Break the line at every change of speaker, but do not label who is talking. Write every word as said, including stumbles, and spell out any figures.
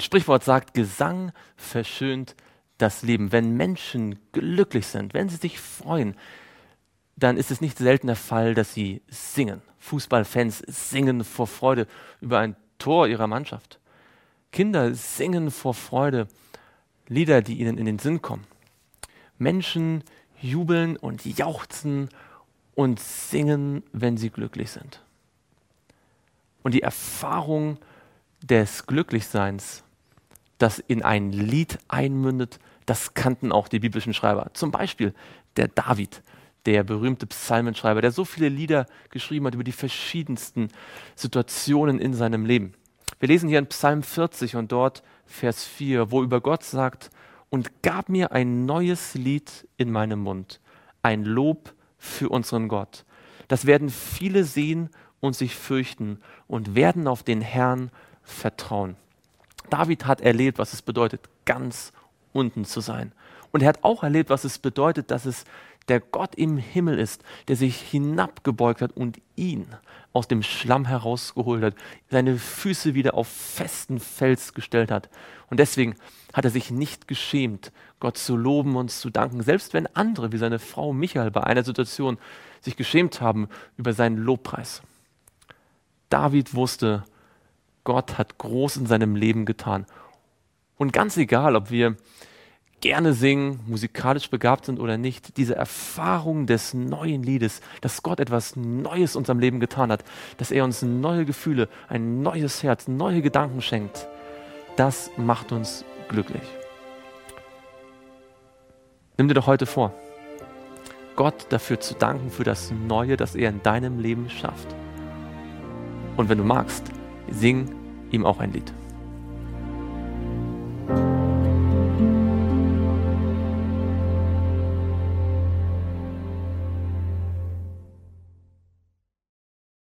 Ein Sprichwort sagt, Gesang verschönt das Leben. Wenn Menschen glücklich sind, wenn sie sich freuen, dann ist es nicht selten der Fall, dass sie singen. Fußballfans singen vor Freude über ein Tor ihrer Mannschaft. Kinder singen vor Freude Lieder, die ihnen in den Sinn kommen. Menschen jubeln und jauchzen und singen, wenn sie glücklich sind. Und die Erfahrung des Glücklichseins, das in ein Lied einmündet, das kannten auch die biblischen Schreiber. Zum Beispiel der David, der berühmte Psalmenschreiber, der so viele Lieder geschrieben hat über die verschiedensten Situationen in seinem Leben. Wir lesen hier in Psalm vierzig und dort Vers vier, wo über Gott sagt, und gab mir ein neues Lied in meinem Mund, ein Lob für unseren Gott. Das werden viele sehen und sich fürchten und werden auf den Herrn vertrauen. David hat erlebt, was es bedeutet, ganz unten zu sein. Und er hat auch erlebt, was es bedeutet, dass es der Gott im Himmel ist, der sich hinabgebeugt hat und ihn aus dem Schlamm herausgeholt hat, seine Füße wieder auf festen Fels gestellt hat. Und deswegen hat er sich nicht geschämt, Gott zu loben und zu danken, selbst wenn andere, wie seine Frau Michael, bei einer Situation sich geschämt haben über seinen Lobpreis. David wusste, Gott hat groß in seinem Leben getan. Und ganz egal, ob wir gerne singen, musikalisch begabt sind oder nicht, diese Erfahrung des neuen Liedes, dass Gott etwas Neues in unserem Leben getan hat, dass er uns neue Gefühle, ein neues Herz, neue Gedanken schenkt, das macht uns glücklich. Nimm dir doch heute vor, Gott dafür zu danken, für das Neue, das er in deinem Leben schafft. Und wenn du magst, sing ihm auch ein Lied.